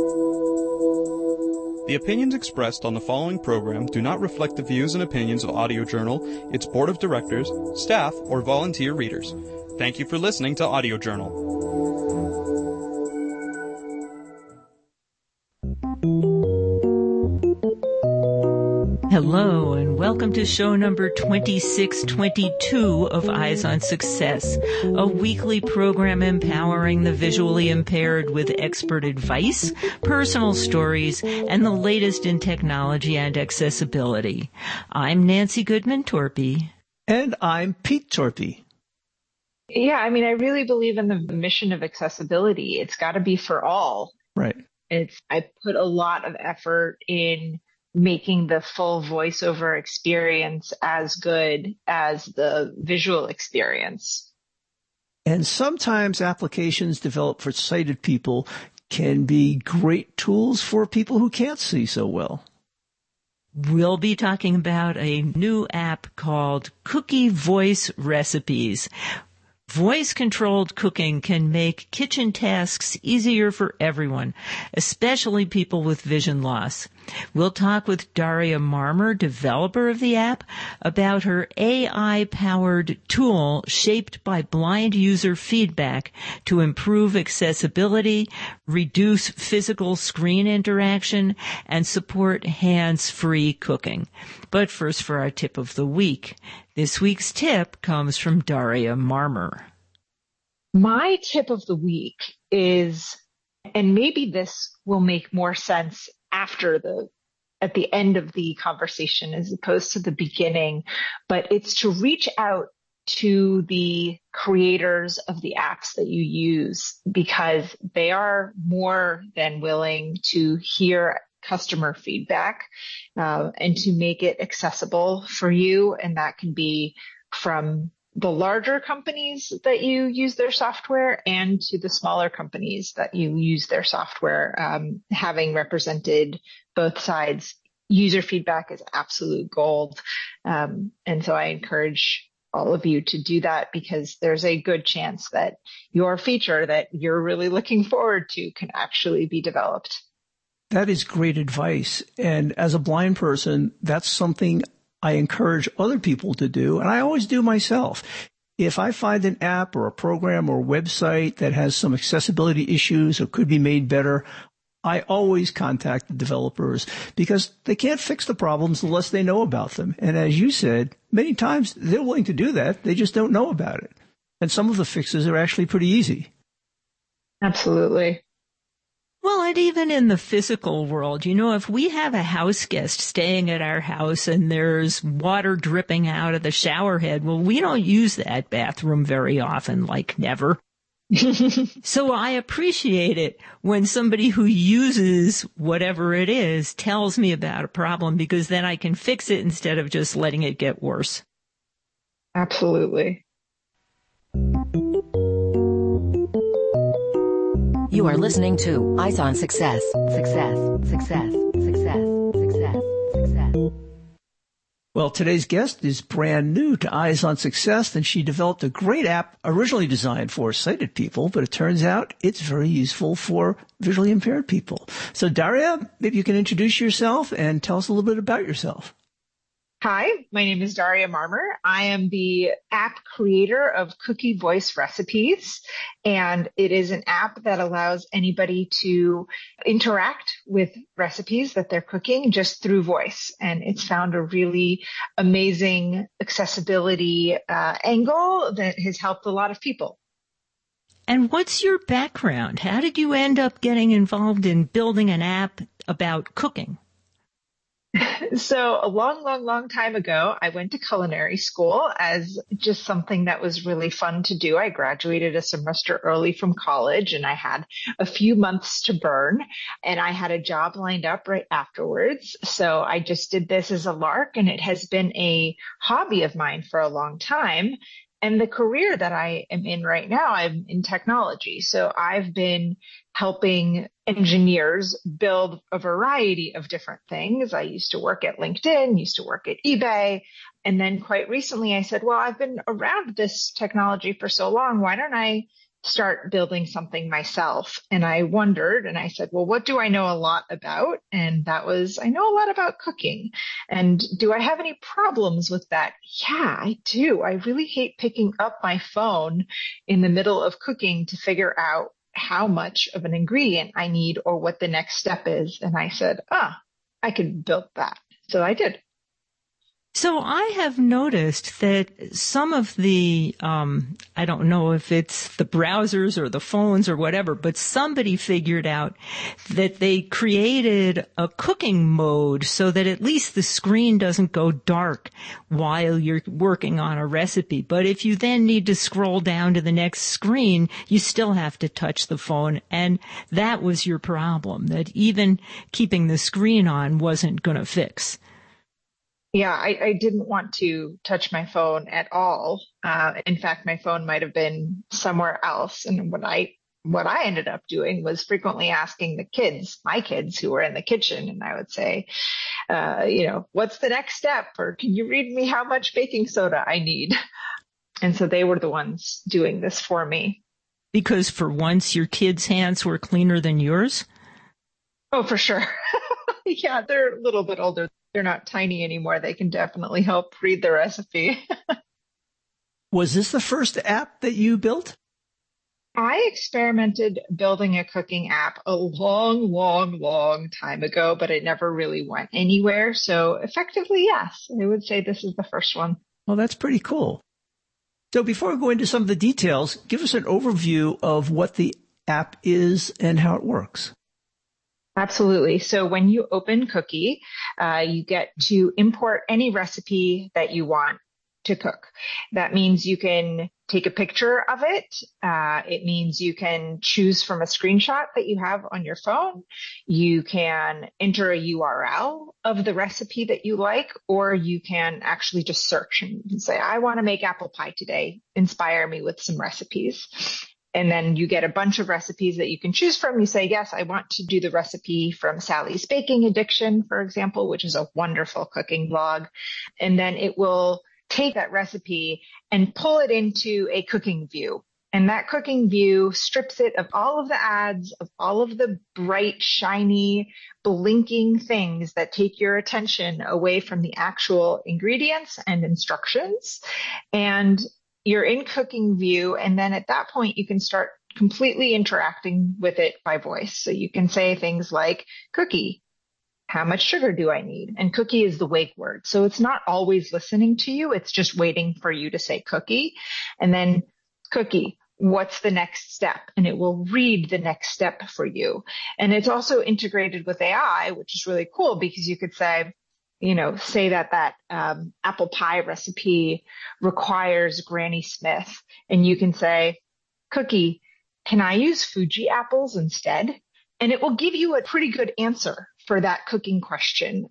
The opinions expressed on the following program do not reflect the views and opinions of Audio Journal, its board of directors, staff, or volunteer readers. Thank you for listening to Audio Journal. Hello, and welcome to show number 2622 of Eyes on Success, a weekly program empowering the visually impaired with expert advice, personal stories, and the latest in technology and accessibility. I'm Nancy Goodman-Torpy. And I'm Pete Torpy. Yeah, I really believe in the mission of accessibility. It's got to be for all. Right. I put a lot of effort in making the full voiceover experience as good as the visual experience. And sometimes applications developed for sighted people can be great tools for people who can't see so well. We'll be talking about a new app called Cookie Voice Recipes. Voice-controlled cooking can make kitchen tasks easier for everyone, especially people with vision loss. We'll talk with Daria Marmer, developer of the app, about her AI-powered tool shaped by blind user feedback to improve accessibility, reduce physical screen interaction, and support hands-free cooking. But first for our tip of the week. This week's tip comes from Daria Marmer. My tip of the week is, and maybe this will make more sense at the end of the conversation as opposed to the beginning, but it's to reach out to the creators of the apps that you use, because they are more than willing to hear customer feedback and to make it accessible for you. And that can be from the larger companies that you use their software and to the smaller companies that you use their software. Having represented both sides, user feedback is absolute gold. And so I encourage all of you to do that, because there's a good chance that your feature that you're really looking forward to can actually be developed. That is great advice. And as a blind person, that's something I encourage other people to do, and I always do myself. If I find an app or a program or a website that has some accessibility issues or could be made better, I always contact the developers, because they can't fix the problems unless they know about them. And as you said, many times they're willing to do that. They just don't know about it. And some of the fixes are actually pretty easy. Absolutely. Well, and even in the physical world, if we have a house guest staying at our house and there's water dripping out of the shower head, well, we don't use that bathroom very often, like never. So I appreciate it when somebody who uses whatever it is tells me about a problem, because then I can fix it instead of just letting it get worse. Absolutely. You are listening to Eyes on Success. Success, success, success, success, success. Well, today's guest is brand new to Eyes on Success, and she developed a great app originally designed for sighted people, but it turns out it's very useful for visually impaired people. So, Daria, maybe you can introduce yourself and tell us a little bit about yourself. Hi, my name is Daria Marmer. I am the app creator of Cookie Voice Recipes, and it is an app that allows anybody to interact with recipes that they're cooking just through voice. And it's found a really amazing accessibility angle that has helped a lot of people. And what's your background? How did you end up getting involved in building an app about cooking? So a long time ago, I went to culinary school as just something that was really fun to do. I graduated a semester early from college, and I had a few months to burn, and I had a job lined up right afterwards. So I just did this as a lark, and it has been a hobby of mine for a long time. And the career that I am in right now, I'm in technology. So I've been helping engineers build a variety of different things. I used to work at LinkedIn, used to work at eBay. And then quite recently I said, well, I've been around this technology for so long. Why don't I start building something myself. And I wondered, and I said, well, what do I know a lot about? And that was, I know a lot about cooking. And do I have any problems with that? Yeah, I do. I really hate picking up my phone in the middle of cooking to figure out how much of an ingredient I need or what the next step is. And I said, I could build that. So I did. So I have noticed that some of the, I don't know if it's the browsers or the phones or whatever, but somebody figured out that they created a cooking mode so that at least the screen doesn't go dark while you're working on a recipe. But if you then need to scroll down to the next screen, you still have to touch the phone. And that was your problem, that even keeping the screen on wasn't going to fix. Yeah, I didn't want to touch my phone at all. In fact, my phone might have been somewhere else. And what I ended up doing was frequently asking my kids who were in the kitchen, and I would say, what's the next step? Or can you read me how much baking soda I need? And so they were the ones doing this for me. Because for once your kids' hands were cleaner than yours? Oh, for sure. Yeah, they're a little bit older. They're not tiny anymore. They can definitely help read the recipe. Was this the first app that you built? I experimented building a cooking app a long time ago, but it never really went anywhere. So effectively, yes, I would say this is the first one. Well, that's pretty cool. So before we go into some of the details, give us an overview of what the app is and how it works. Absolutely. So when you open Cookie, you get to import any recipe that you want to cook. That means you can take a picture of it. It means you can choose from a screenshot that you have on your phone. You can enter a URL of the recipe that you like, or you can actually just search and say, I want to make apple pie today. Inspire me with some recipes. And then you get a bunch of recipes that you can choose from. You say, yes, I want to do the recipe from Sally's Baking Addiction, for example, which is a wonderful cooking blog. And then it will take that recipe and pull it into a cooking view. And that cooking view strips it of all of the ads, of all of the bright, shiny, blinking things that take your attention away from the actual ingredients and instructions. And you're in cooking view, and then at that point, you can start completely interacting with it by voice. So you can say things like, Cookie, how much sugar do I need? And Cookie is the wake word. So it's not always listening to you. It's just waiting for you to say Cookie. And then Cookie, what's the next step? And it will read the next step for you. And it's also integrated with AI, which is really cool because you could say, say that apple pie recipe requires Granny Smith. And you can say, Cookie, can I use Fuji apples instead? And it will give you a pretty good answer for that cooking question.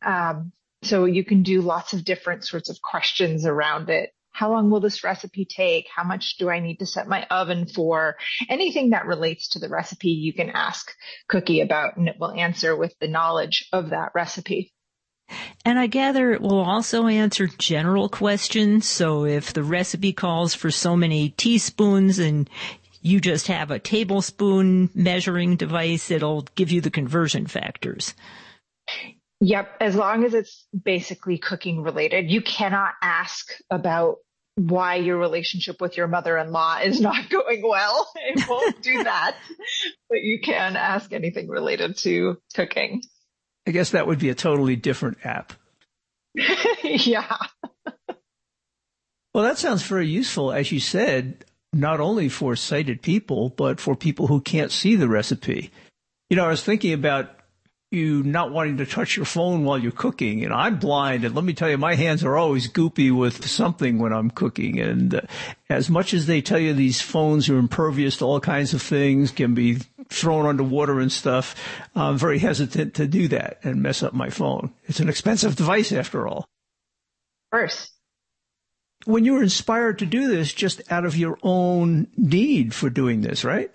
So you can do lots of different sorts of questions around it. How long will this recipe take? How much do I need to set my oven for? Anything that relates to the recipe, you can ask Cookie about, and it will answer with the knowledge of that recipe. And I gather it will also answer general questions. So if the recipe calls for so many teaspoons and you just have a tablespoon measuring device, it'll give you the conversion factors. Yep. As long as it's basically cooking related, you cannot ask about why your relationship with your mother-in-law is not going well. It won't do that, but you can ask anything related to cooking. I guess that would be a totally different app. Yeah. Well, that sounds very useful, as you said, not only for sighted people, but for people who can't see the recipe. I was thinking about you not wanting to touch your phone while you're cooking. I'm blind, and let me tell you, my hands are always goopy with something when I'm cooking. And as much as they tell you these phones are impervious to all kinds of things, can be thrown underwater and stuff, I'm very hesitant to do that and mess up my phone. It's an expensive device after all. Of course. When you were inspired to do this just out of your own need for doing this, right?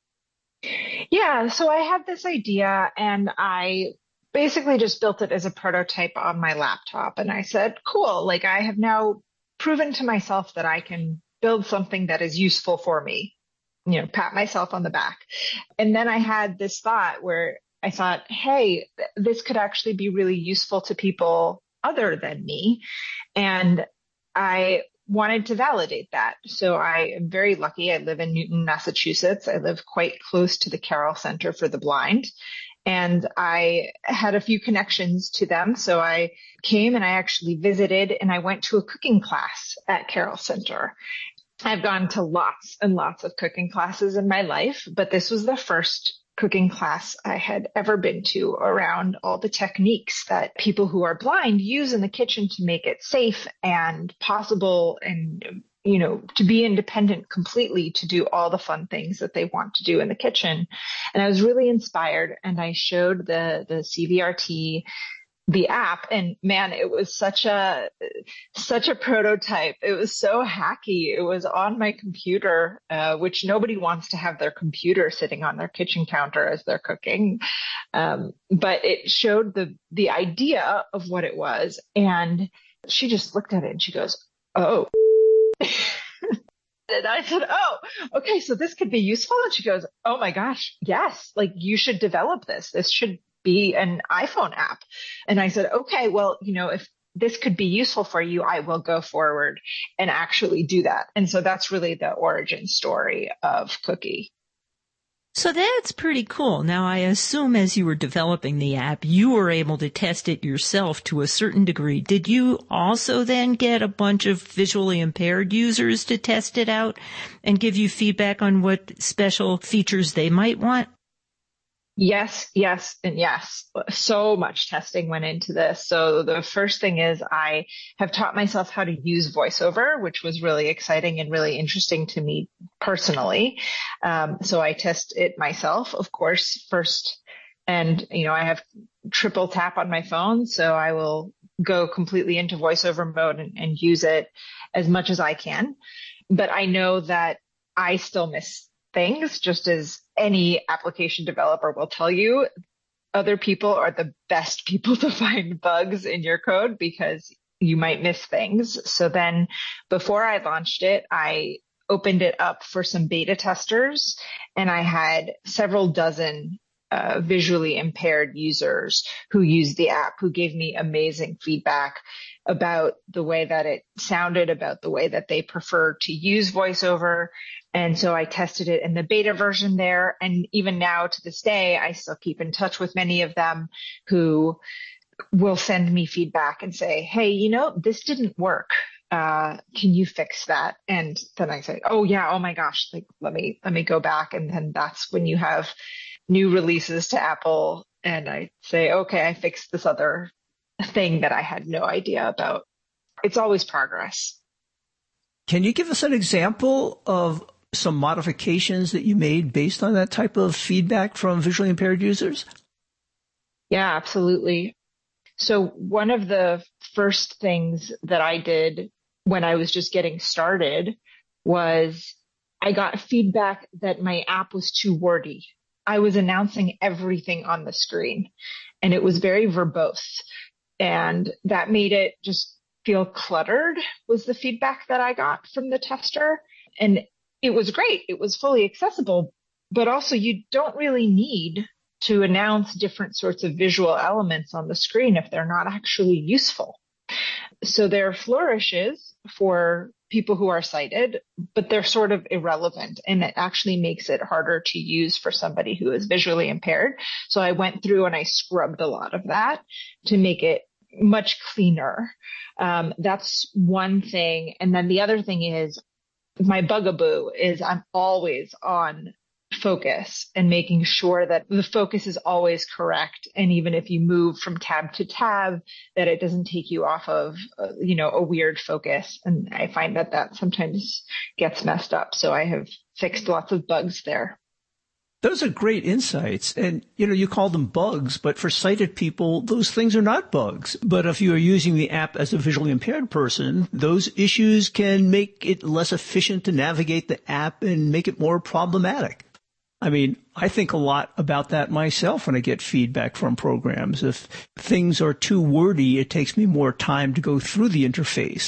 Yeah, so I had this idea and I basically just built it as a prototype on my laptop. And I said, cool, I have now proven to myself that I can build something that is useful for me. pat myself on the back. And then I had this thought where I thought, hey, this could actually be really useful to people other than me. And I wanted to validate that. So I am very lucky. I live in Newton, Massachusetts. I live quite close to the Carroll Center for the Blind. And I had a few connections to them. So I came and I actually visited and I went to a cooking class at Carroll Center. I've gone to lots and lots of cooking classes in my life, but this was the first cooking class I had ever been to around all the techniques that people who are blind use in the kitchen to make it safe and possible and, to be independent completely, to do all the fun things that they want to do in the kitchen. And I was really inspired, and I showed the CVRT the app, and man, it was such a prototype. It was so hacky. It was on my computer, which nobody wants to have their computer sitting on their kitchen counter as they're cooking. But it showed the idea of what it was. And she just looked at it and she goes, "Oh." And I said, "Oh, okay. So this could be useful." And she goes, "Oh my gosh. Yes. Like, you should develop this. This should be an iPhone app." And I said, "Okay, well, if this could be useful for you, I will go forward and actually do that." And so that's really the origin story of Cookie. So that's pretty cool. Now, I assume as you were developing the app, you were able to test it yourself to a certain degree. Did you also then get a bunch of visually impaired users to test it out and give you feedback on what special features they might want? Yes, and yes. So much testing went into this. So the first thing is I have taught myself how to use VoiceOver, which was really exciting and really interesting to me personally. So I test it myself, of course, first. And, I have triple tap on my phone, so I will go completely into VoiceOver mode and use it as much as I can. But I know that I still miss things, just as any application developer will tell you. Other people are the best people to find bugs in your code because you might miss things. So then before I launched it, I opened it up for some beta testers, and I had several dozen visually impaired users who used the app, who gave me amazing feedback about the way that it sounded, about the way that they prefer to use VoiceOver. And so I tested it in the beta version there. And even now to this day, I still keep in touch with many of them who will send me feedback and say, "Hey, this didn't work. Can you fix that?" And then I say, "Oh yeah, oh my gosh, like let me go back." And then that's when you have new releases to Apple, and I say, "Okay, I fixed this other thing that I had no idea about." It's always progress. Can you give us an example of some modifications that you made based on that type of feedback from visually impaired users? Yeah, absolutely. So one of the first things that I did when I was just getting started was I got feedback that my app was too wordy. I was announcing everything on the screen, and it was very verbose, and that made it just feel cluttered, was the feedback that I got from the tester. And it was great. It was fully accessible, but also you don't really need to announce different sorts of visual elements on the screen if they're not actually useful. So there are flourishes for people who are sighted, but they're sort of irrelevant, and it actually makes it harder to use for somebody who is visually impaired. So I went through and I scrubbed a lot of that to make it much cleaner. That's one thing. And then the other thing is my bugaboo is I'm always on focus and making sure that the focus is always correct. And even if you move from tab to tab, that it doesn't take you off of, a weird focus. And I find that sometimes gets messed up. So I have fixed lots of bugs there. Those are great insights. And, you call them bugs, but for sighted people, those things are not bugs. But if you are using the app as a visually impaired person, those issues can make it less efficient to navigate the app and make it more problematic. I mean, I think a lot about that myself when I get feedback from programs. If things are too wordy, it takes me more time to go through the interface.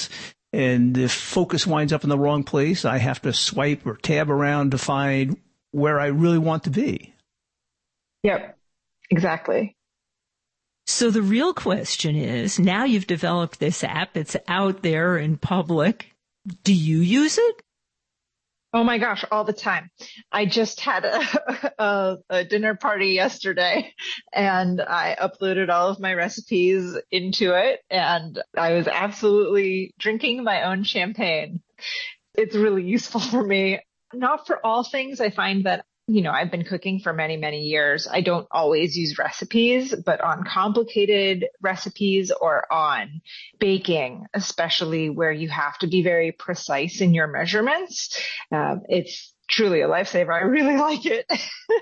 And if focus winds up in the wrong place, I have to swipe or tab around to find where I really want to be. Yep, exactly. So the real question is, now you've developed this app, it's out there in public. Do you use it? Oh my gosh, all the time. I just had a dinner party yesterday and I uploaded all of my recipes into it and I was absolutely drinking my own champagne. It's really useful for me. Not for all things. I find that, I've been cooking for many, many years. I don't always use recipes, but on complicated recipes or on baking, especially where you have to be very precise in your measurements, it's truly a lifesaver. I really like it.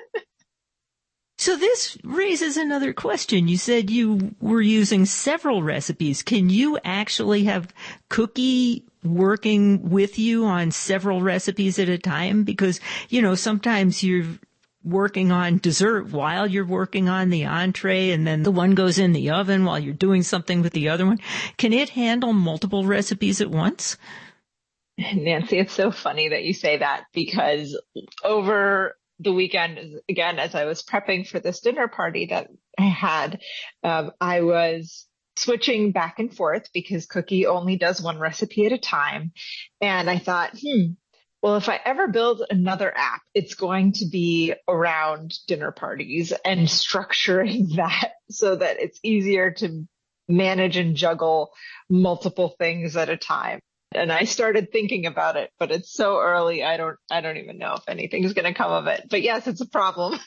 So this raises another question. You said you were using several recipes. Can you actually have Cookie working with you on several recipes at a time? Because, sometimes you're working on dessert while you're working on the entree, and then the one goes in the oven while you're doing something with the other one. Can it handle multiple recipes at once? Nancy, it's so funny that you say that, because over the weekend, again, as I was prepping for this dinner party that I had, I was switching back and forth because Cookie only does one recipe at a time. And I thought, well, if I ever build another app, it's going to be around dinner parties and structuring that so that it's easier to manage and juggle multiple things at a time. And I started thinking about it, but it's so early. I don't even know if anything's going to come of it. But yes, it's a problem.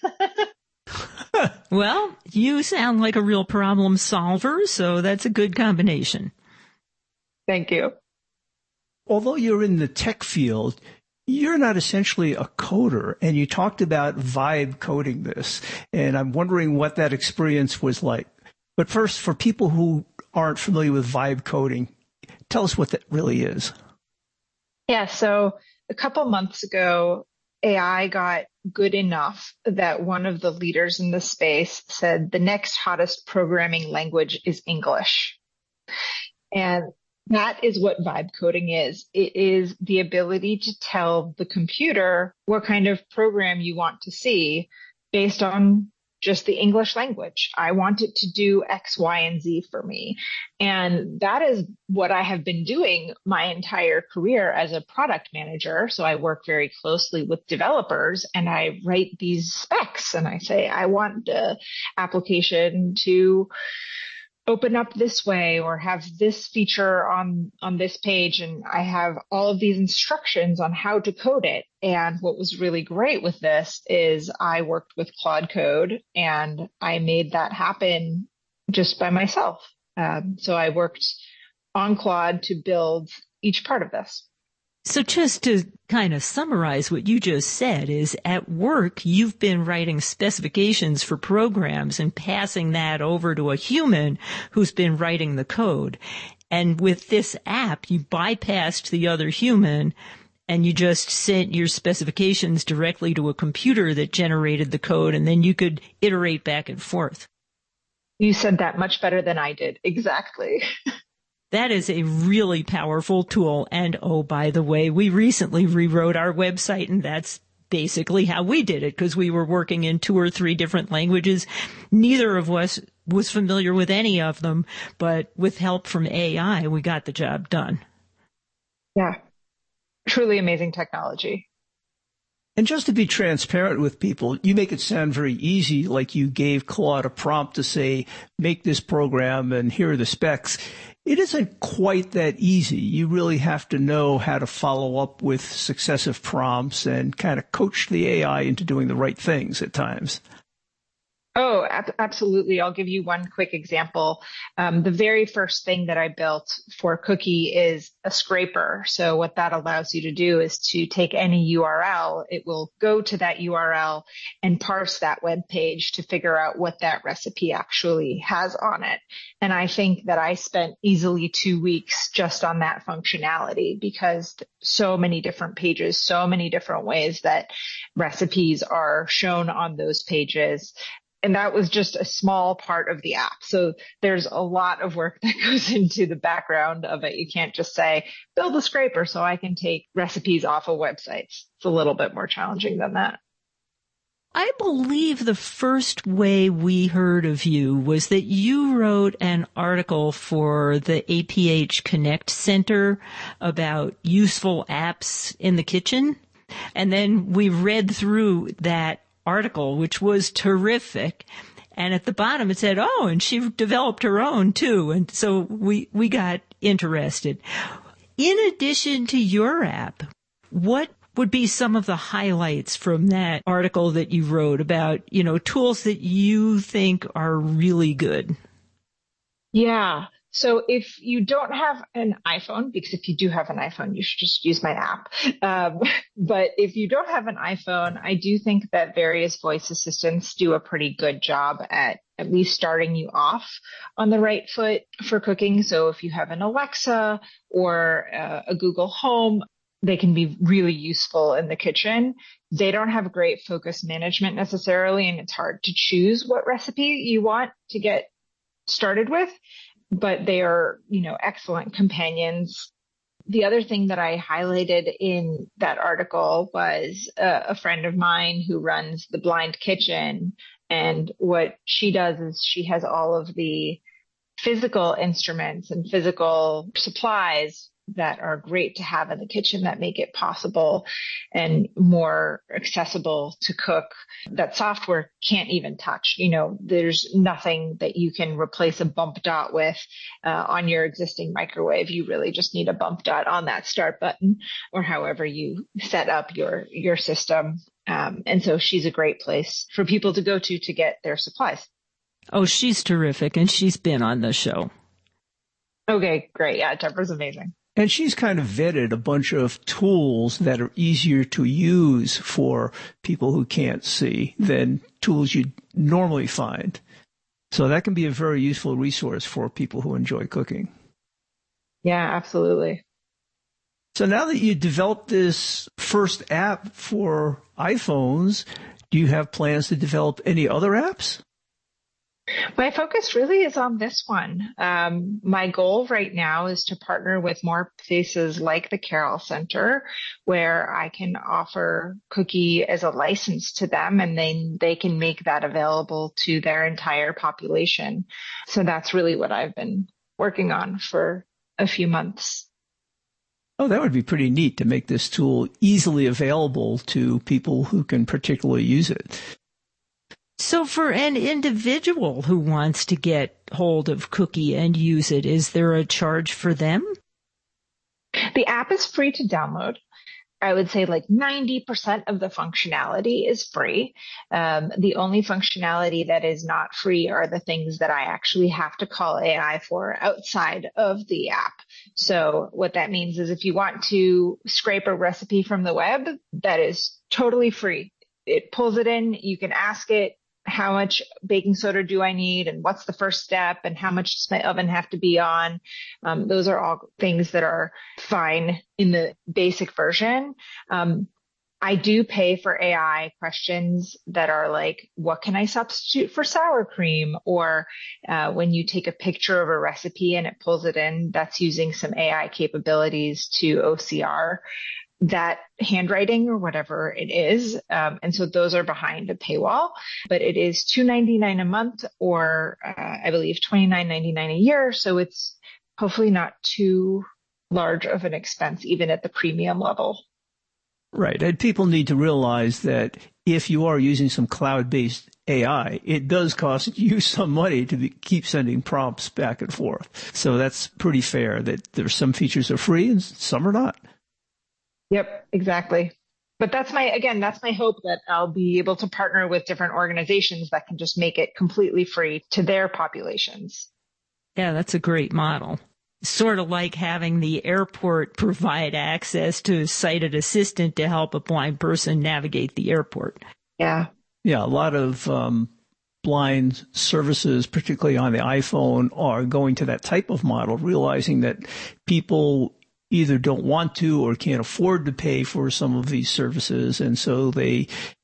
Well, you sound like a real problem solver, so that's a good combination. Thank you. Although you're in the tech field, you're not essentially a coder, and you talked about vibe coding this, and I'm wondering what that experience was like. But first, for people who aren't familiar with vibe coding, tell us what that really is. Yeah, so a couple months ago, AI got good enough that one of the leaders in the space said the next hottest programming language is English. And that is what vibe coding is. It is the ability to tell the computer what kind of program you want to see based on just the English language. I want it to do X, Y, and Z for me. And that is what I have been doing my entire career as a product manager. So I work very closely with developers and I write these specs and I say, I want the application to open up this way or have this feature on this page. And I have all of these instructions on how to code it. And what was really great with this is I worked with Claude Code and I made that happen just by myself. So I worked on Claude to build each part of this. So just to kind of summarize what you just said is at work, you've been writing specifications for programs and passing that over to a human who's been writing the code. And with this app, you bypassed the other human and you just sent your specifications directly to a computer that generated the code, and then you could iterate back and forth. You said that much better than I did. Exactly. That is a really powerful tool. And oh, by the way, we recently rewrote our website, and that's basically how we did it, because we were working in 2 or 3 different languages. Neither of us was familiar with any of them, but with help from AI, we got the job done. Yeah, truly amazing technology. And just to be transparent with people, you make it sound very easy, like you gave Claude a prompt to say, make this program and here are the specs. It isn't quite that easy. You really have to know how to follow up with successive prompts and kind of coach the AI into doing the right things at times. Oh, absolutely. I'll give you one quick example. The very first thing that I built for Cookie is a scraper. So what that allows you to do is to take any URL, it will go to that URL and parse that web page to figure out what that recipe actually has on it. And I think that I spent easily 2 weeks just on that functionality, because so many different pages, so many different ways that recipes are shown on those pages. And that was just a small part of the app. So there's a lot of work that goes into the background of it. You can't just say, build a scraper so I can take recipes off of websites. It's a little bit more challenging than that. I believe the first way we heard of you was that you wrote an article for the APH Connect Center about useful apps in the kitchen. And then we read through that article, which was terrific. And at the bottom it said, oh, and she developed her own too. And so we got interested. In addition to your app, what would be some of the highlights from that article that you wrote about, tools that you think are really good? Yeah. So if you don't have an iPhone, because if you do have an iPhone, you should just use my app. But if you don't have an iPhone, I do think that various voice assistants do a pretty good job at least starting you off on the right foot for cooking. So if you have an Alexa or a Google Home, they can be really useful in the kitchen. They don't have great focus management necessarily, and it's hard to choose what recipe you want to get started with. But they are, excellent companions. The other thing that I highlighted in that article was a friend of mine who runs the Blind Kitchen. And what she does is she has all of the physical instruments and physical supplies that are great to have in the kitchen that make it possible and more accessible to cook that software can't even touch. There's nothing that you can replace a bump dot with on your existing microwave. You really just need a bump dot on that start button or however you set up your system. And so she's a great place for people to go to get their supplies. Oh, she's terrific. And she's been on the show. Okay, great. Yeah, Deborah's amazing. And she's kind of vetted a bunch of tools that are easier to use for people who can't see than tools you'd normally find. So that can be a very useful resource for people who enjoy cooking. Yeah, absolutely. So now that you developed this first app for iPhones, do you have plans to develop any other apps? My focus really is on this one. My goal right now is to partner with more places like the Carroll Center, where I can offer Cookie as a license to them, and then they can make that available to their entire population. So that's really what I've been working on for a few months. Oh, that would be pretty neat to make this tool easily available to people who can particularly use it. So for an individual who wants to get hold of Cookie and use it, is there a charge for them? The app is free to download. I would say like 90% of the functionality is free. The only functionality that is not free are the things that I actually have to call AI for outside of the app. So what that means is if you want to scrape a recipe from the web, that is totally free. It pulls it in. You can ask it, how much baking soda do I need and what's the first step and how much does my oven have to be on? Those are all things that are fine in the basic version. I do pay for AI questions that are like, what can I substitute for sour cream? Or when you take a picture of a recipe and it pulls it in, that's using some AI capabilities to OCR that handwriting or whatever it is. And so those are behind a paywall, but it is $2.99 a month or I believe $29.99 a year. So it's hopefully not too large of an expense, even at the premium level. Right. And people need to realize that if you are using some cloud-based AI, it does cost you some money to keep sending prompts back and forth. So that's pretty fair that there's some features are free and some are not. Yep, exactly. But that's my hope that I'll be able to partner with different organizations that can just make it completely free to their populations. Yeah, that's a great model. Sort of like having the airport provide access to a sighted assistant to help a blind person navigate the airport. Yeah. Yeah, a lot of blind services, particularly on the iPhone, are going to that type of model, realizing that people either don't want to or can't afford to pay for some of these services. And so they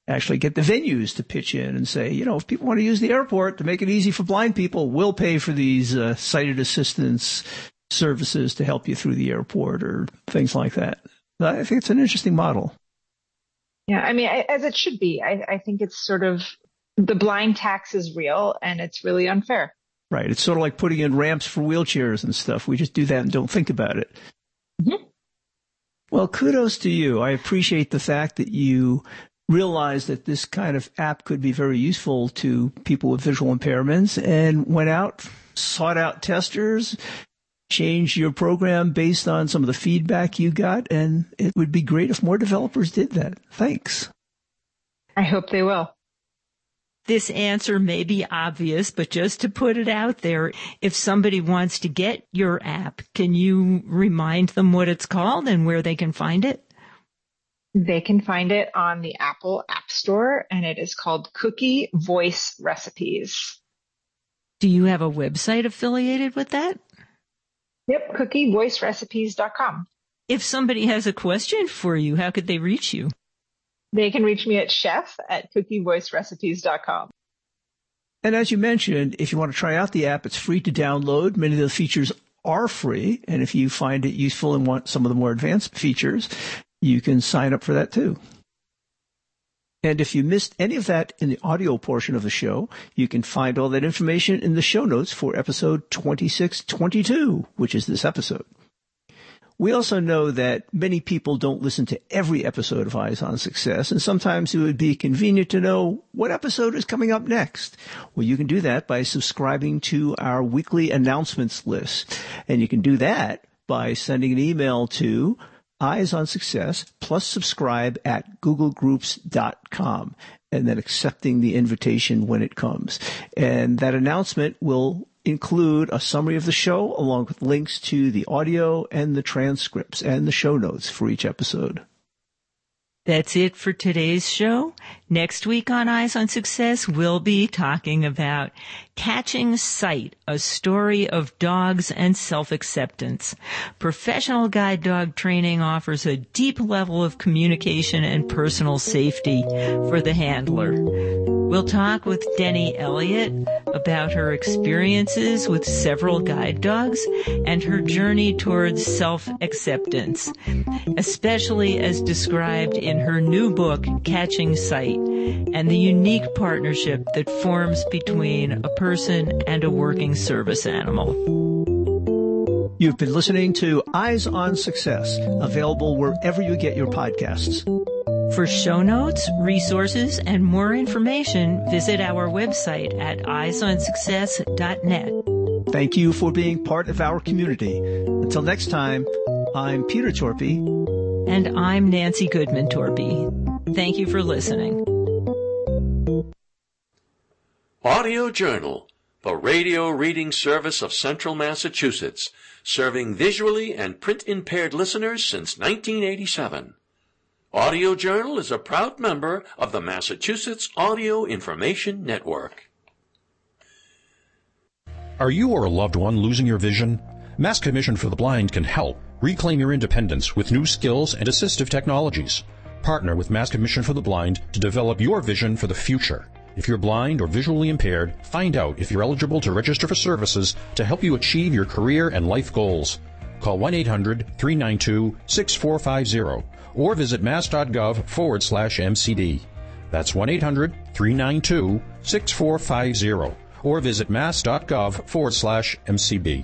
actually get the venues to pitch in and say, if people want to use the airport to make it easy for blind people, we'll pay for these sighted assistance services to help you through the airport or things like that. I think it's an interesting model. Yeah, I mean, as it should be. I think it's sort of the blind tax is real and it's really unfair. Right. It's sort of like putting in ramps for wheelchairs and stuff. We just do that and don't think about it. Mm-hmm. Well, kudos to you. I appreciate the fact that you realized that this kind of app could be very useful to people with visual impairments and went out, sought out testers, changed your program based on some of the feedback you got, and it would be great if more developers did that. Thanks. I hope they will. This answer may be obvious, but just to put it out there, if somebody wants to get your app, can you remind them what it's called and where they can find it? They can find it on the Apple App Store, and it is called Cookie Voice Recipes. Do you have a website affiliated with that? Yep, cookievoicerecipes.com. If somebody has a question for you, how could they reach you? They can reach me at chef@cookievoicerecipes.com. And as you mentioned, if you want to try out the app, it's free to download. Many of the features are free. And if you find it useful and want some of the more advanced features, you can sign up for that too. And if you missed any of that in the audio portion of the show, you can find all that information in the show notes for episode 2622, which is this episode. We also know that many people don't listen to every episode of Eyes on Success, and sometimes it would be convenient to know what episode is coming up next. Well, you can do that by subscribing to our weekly announcements list, and you can do that by sending an email to Eyes on Success plus subscribe at googlegroups.com and then accepting the invitation when it comes. And that announcement will include a summary of the show along with links to the audio and the transcripts and the show notes for each episode. That's it for today's show. Next week on Eyes on Success, we'll be talking about Catching Sight, a story of dogs and self-acceptance. Professional guide dog training offers a deep level of communication and personal safety for the handler. We'll talk with Denny Elliott about her experiences with several guide dogs and her journey towards self-acceptance, especially as described in her new book, Catching Sight, and the unique partnership that forms between a person and a working service animal. You've been listening to Eyes on Success, available wherever you get your podcasts. For show notes, resources, and more information, visit our website at eyesonsuccess.net. Thank you for being part of our community. Until next time, I'm Peter Torpy. And I'm Nancy Goodman Torpy. Thank you for listening. Audio Journal, the radio reading service of Central Massachusetts, serving visually and print-impaired listeners since 1987. Audio Journal is a proud member of the Massachusetts Audio Information Network. Are you or a loved one losing your vision? Mass Commission for the Blind can help reclaim your independence with new skills and assistive technologies. Partner with Mass Commission for the Blind to develop your vision for the future. If you're blind or visually impaired, find out if you're eligible to register for services to help you achieve your career and life goals. Call 1-800-392-6450 or visit mass.gov/MCD. That's 1-800-392-6450 or visit mass.gov/MCB.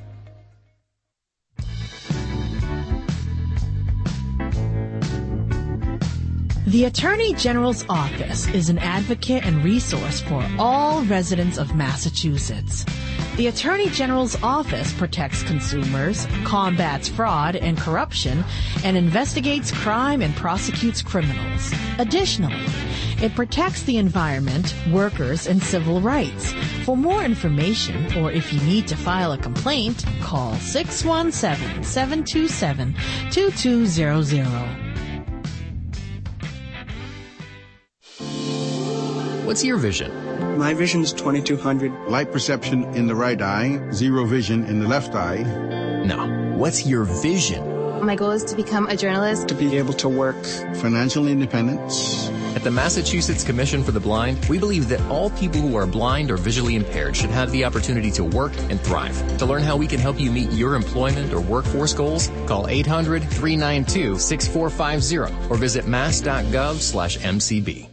The Attorney General's Office is an advocate and resource for all residents of Massachusetts. The Attorney General's Office protects consumers, combats fraud and corruption, and investigates crime and prosecutes criminals. Additionally, it protects the environment, workers, and civil rights. For more information, or if you need to file a complaint, call 617-727-2200. What's your vision? My vision is 2200. Light perception in the right eye, zero vision in the left eye. No. What's your vision? My goal is to become a journalist. To be able to work. Financial independence. At the Massachusetts Commission for the Blind, we believe that all people who are blind or visually impaired should have the opportunity to work and thrive. To learn how we can help you meet your employment or workforce goals, call 800-392-6450 or visit mass.gov/MCB.